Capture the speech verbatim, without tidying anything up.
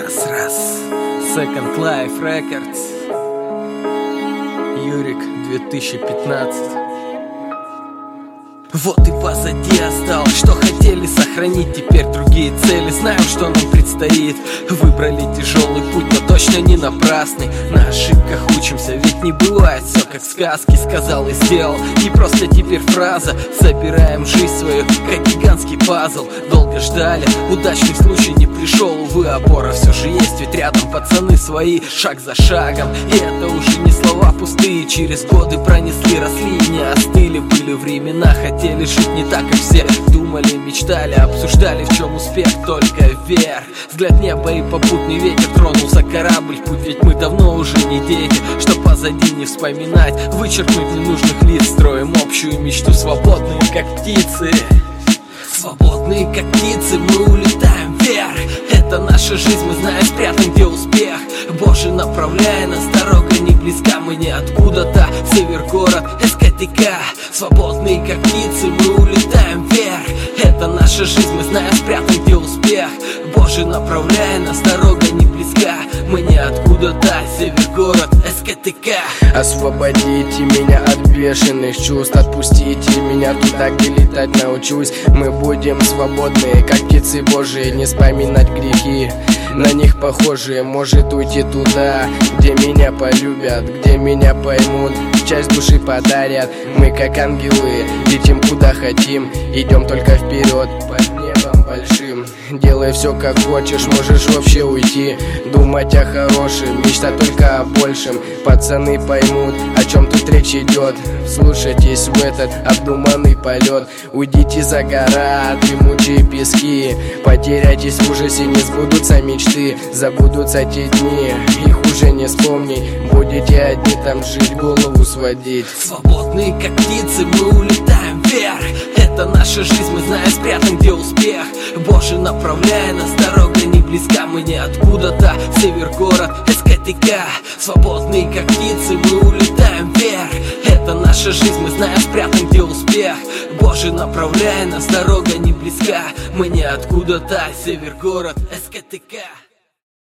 Раз-раз. Second Life Records. Юрик, две тысячи пятнадцать. Вот и позади осталось, что хотели сохранить. Теперь другие цели, знаем, что нам предстоит. Выбрали тяжелый путь, но точно не напрасный. На ошибках учимся, ведь не бывает все как в сказке. Сказал и сделал, не просто теперь фраза. Собираем жизнь свою, как гигантский пазл. Долго ждали, удачный случай не пришел. Увы, опора все же есть, ведь рядом пацаны свои. Шаг за шагом, и это уже не слова пустые. Через годы пронесли, росли и не остыли. Были времена, хотели жить не так, как все. Думали, мечтали, обсуждали, в чем успех, только вверх. Взгляд неба и попутный ветер, тронулся корабль в путь. Ведь мы давно уже не дети, что позади не вспоминать. Вычеркнуть ненужных лиц, строим общую мечту. Свободные, как птицы. Свободные, как птицы, мы улетаем вверх. Это наша жизнь, мы знаем, спрятан где успех. Боже, направляя нас, дорога не близка. Мы не откуда-то, север, город, эс ка тэ ка. Свободные, как птицы, мы улетаем вверх. Это наша жизнь, мы знаем, спрятан где успех. Боже, направляя нас, дорога не близка. Мы не откуда-то, север, город, эс ка тэ ка. Освободите меня от бешеных чувств, отпустите меня туда, где летать научусь. Мы будем свободны, как птицы Божии, не вспоминать грехи. На них похожие, может уйти туда, где меня полюбят, где меня поймут, часть души подарят. Мы как ангелы, летим куда хотим, идем только вперед под небом большим. Делай все как хочешь, можешь вообще уйти, думать о хорошем, мечтать только о большем. Пацаны поймут, о чем тут речь идет, слушайтесь в этот обдуманный полет. Уйдите за гора, дремучие пески, потеряйтесь в ужасе, не сбудутся мечты, забудутся те дни, их уже не вспомни. Будете одни там жить, голову сводить. Свободные, как птицы, мы улетаем вверх. Это наша жизнь, мы знаем, спрятан где успех. Боже, направляя нас, дорога не близка. Мы не откуда-то, север, город, эс ка тэ ка. Свободные, как птицы, мы улетаем вверх. Это наша жизнь, мы знаем, спрятан где успех. Боже, направляя нас, дорога не близка. Мы не откуда-то, север, город, эс ка тэ ка.